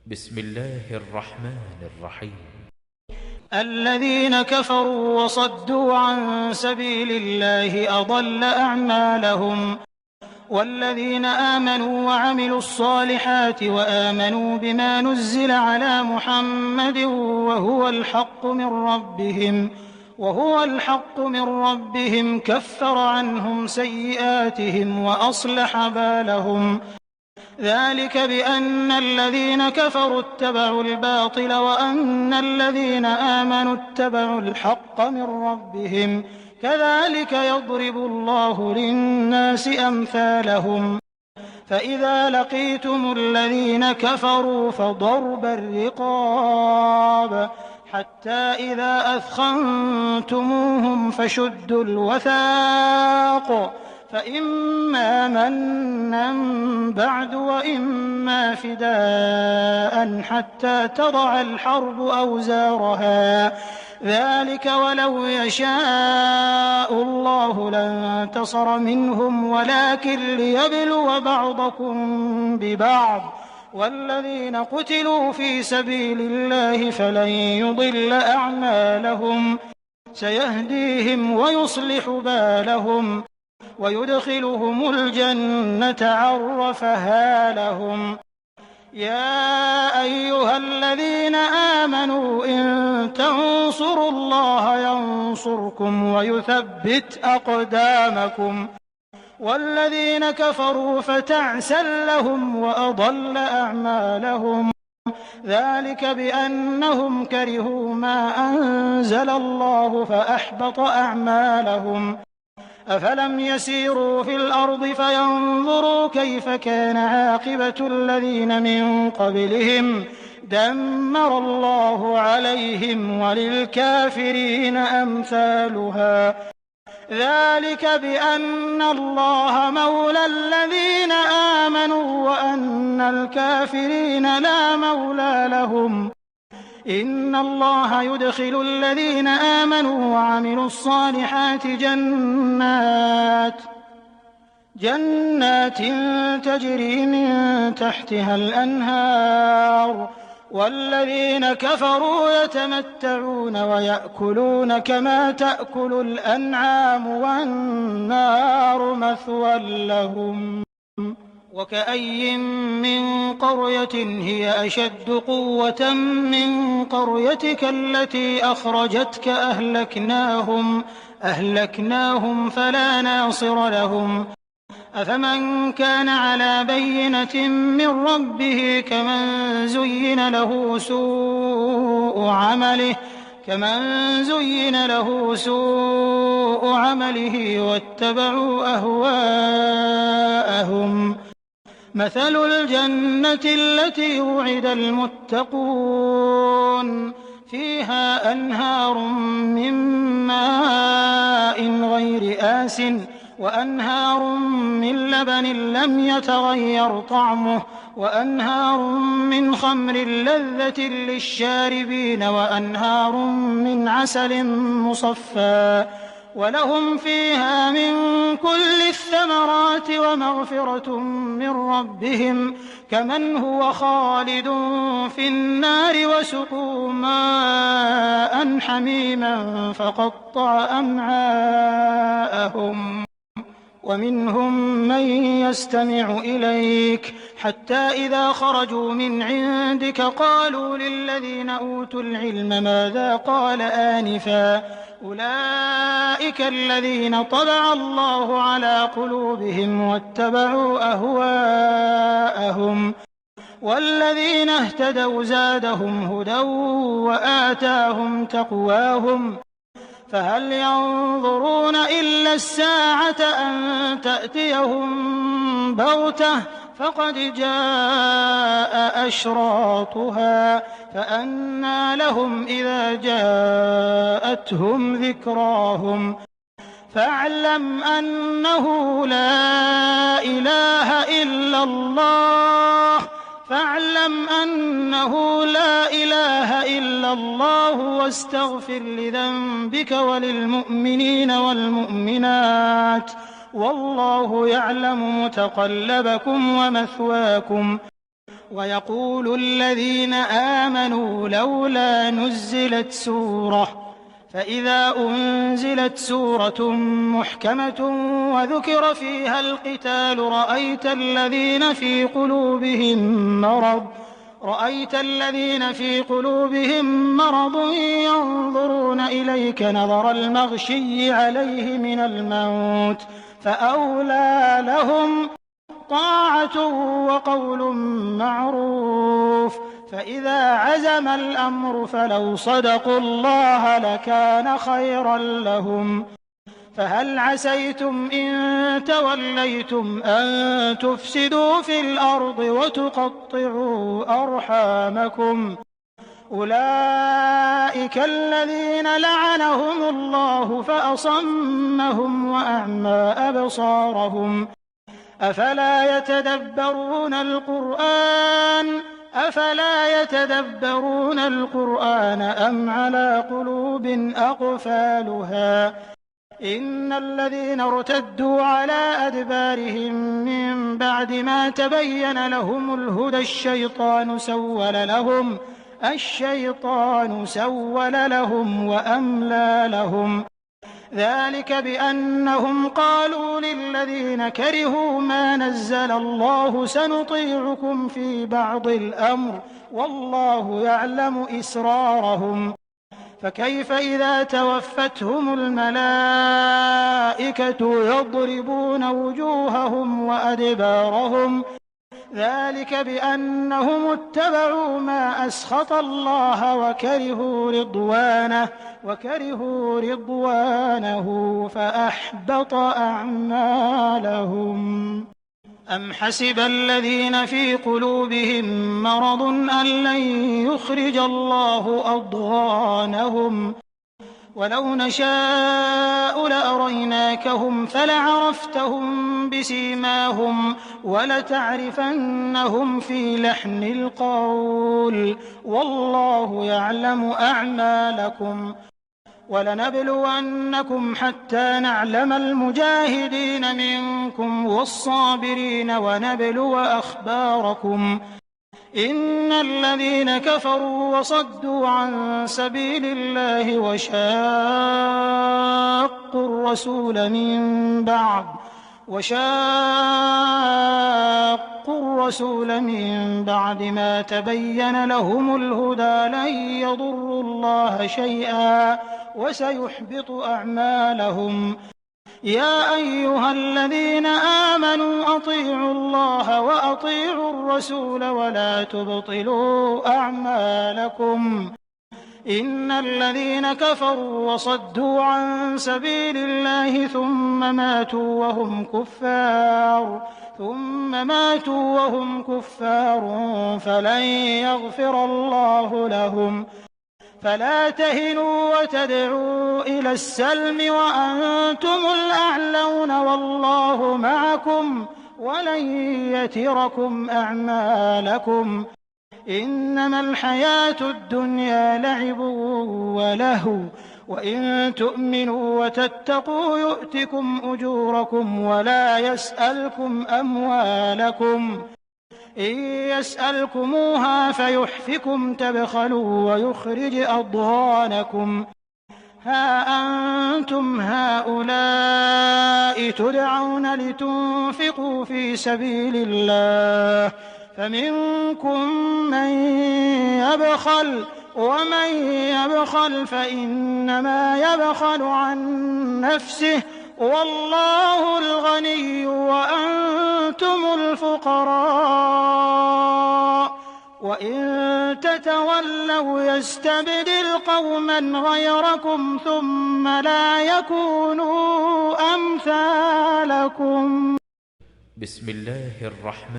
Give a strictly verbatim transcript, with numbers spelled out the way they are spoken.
بسم الله الرحمن الرحيم. الذين كفروا وصدوا عن سبيل الله أضل أعمالهم والذين آمنوا وعملوا الصالحات وآمنوا بما نزل على محمد وهو الحق من ربهم وهو الحق من ربهم كفر عنهم سيئاتهم وأصلح بالهم ذلك بأن الذين كفروا اتبعوا الباطل وأن الذين آمنوا اتبعوا الحق من ربهم كذلك يضرب الله للناس أمثالهم فإذا لقيتم الذين كفروا فضرب الرقاب حتى إذا أثخنتموهم فشدوا الوثاق فإما منا بعد وإما فداء حتى تضع الحرب أوزارها ذلك ولو يشاء الله لانتصر منهم ولكن ليبلو بعضكم ببعض والذين قتلوا في سبيل الله فلن يضل أعمالهم سيهديهم ويصلح بالهم ويدخلهم الجنة عرفها لهم يا أيها الذين آمنوا إن تنصروا الله ينصركم ويثبت أقدامكم والذين كفروا فتعسا لهم وأضل أعمالهم ذلك بأنهم كرهوا ما أنزل الله فأحبط أعمالهم أفلم يسيروا في الأرض فينظروا كيف كان عاقبة الذين من قبلهم دمر الله عليهم وللكافرين أمثالها ذلك بأن الله مولى الذين آمنوا وأن الكافرين لا مولى لهم إن الله يدخل الذين آمنوا وعملوا الصالحات جنات جنات تجري من تحتها الأنهار والذين كفروا يتمتعون ويأكلون كما تأكل الأنعام والنار مثوى لهم وكأي من قرية هي أشد قوة من قريتك التي أخرجتك أهلكناهم أهلكناهم فلا ناصر لهم أفمن كان على بينة من ربه كمن زين له سوء عمله كمن زين له سوء عمله واتبعوا أهواءهم مثل الجنة التي وعد المتقون فيها أنهار من ماء غير آسٍ وأنهار من لبن لم يتغير طعمه وأنهار من خمر لذة للشاربين وأنهار من عسل مصفى ولهم فيها من كل الثمرات ومغفرة من ربهم كمن هو خالد في النار وسقوا ماء حميما فقطع أمعاءهم ومنهم من يستمع إليك حتى إذا خرجوا من عندك قالوا للذين أوتوا العلم ماذا قال آنفا أولئك الذين طبع الله على قلوبهم واتبعوا أهواءهم والذين اهتدوا زادهم هدى وآتاهم تقواهم فهل ينظرون إلا الساعة أن تأتيهم بغتة فقد جاء أشراطها فأنى لهم إذا جاءتهم ذكراهم فاعلم أنه لا إله إلا الله فاعلم أنه لا إله إلا الله واستغفر لذنبك وللمؤمنين والمؤمنات والله يعلم متقلبكم ومثواكم ويقول الذين آمنوا لولا نزلت سورة فإذا أنزلت سورة محكمة وذكر فيها القتال رأيت الذين في قلوبهم مرض رأيت الذين في قلوبهم مرض ينظرون إليك نظر المغشي عليه من الموت فأولى لهم طاعة وقول معروف فإذا عزم الأمر فلو صدقوا الله لكان خيرا لهم فهل عسيتم إن توليتم أن تفسدوا في الأرض وتقطعوا أرحامكم أولئك الذين لعنهم الله فأصمهم وأعمى أبصارهم أفلا يتدبرون القرآن أفلا يتدبرون القرآن أم على قلوب أقفالها إن الذين ارتدوا على أدبارهم من بعد ما تبين لهم الهدى الشيطان سول لهم الشيطان سول لهم وأملى لهم ذلك بأنهم قالوا للذين كرهوا ما نزل الله سنطيعكم في بعض الأمر والله يعلم إسرارهم فكيف إذا توفتهم الملائكة يضربون وجوههم وأدبارهم ذلك بأنهم اتبعوا ما أسخط الله وكرهوا رضوانه وكرهوا رضوانه فأحبط أعمالهم أم حسب الذين في قلوبهم مرض أن لن يخرج الله أضغانهم ولو نشاء لأريناكهم فلعرفتهم بسيماهم ولتعرفنهم في لحن القول والله يعلم أعمالكم ولنبلونكم حتى نعلم المجاهدين منكم والصابرين ونبلو أخباركم إن الذين كفروا وصدوا عن سبيل الله وشاقوا الرسول من بعد وشاقوا الرسول من بعد ما تبين لهم الهدى لن يضروا الله شيئا وسيحبط أعمالهم يا أيها الذين آمنوا أطيعوا الله وأطيعوا الرسول ولا تبطلوا أعمالكم إن الذين كفروا وصدوا عن سبيل الله ثم ماتوا وهم كفار ثم ماتوا وهم كفار فلن يغفر الله لهم فلا تهنوا وتدعوا إلى السلم وأنتم الأعلون والله معكم ولن يتركم أعمالكم إنما الحياة الدنيا لعب ولهو وإن تؤمنوا وتتقوا يؤتكم أجوركم ولا يسألكم أموالكم إن يسألكموها فيحفكم تبخلوا ويخرج أضغانكم ها أنتم هؤلاء تدعون لتنفقوا في سبيل الله فمنكم من يبخل ومن يبخل فإنما يبخل عن نفسه والله الغني وأنتم الفقراء وإن تتولوا يستبدل قوما غيركم ثم لا يكونوا أمثالكم بسم الله الرحمن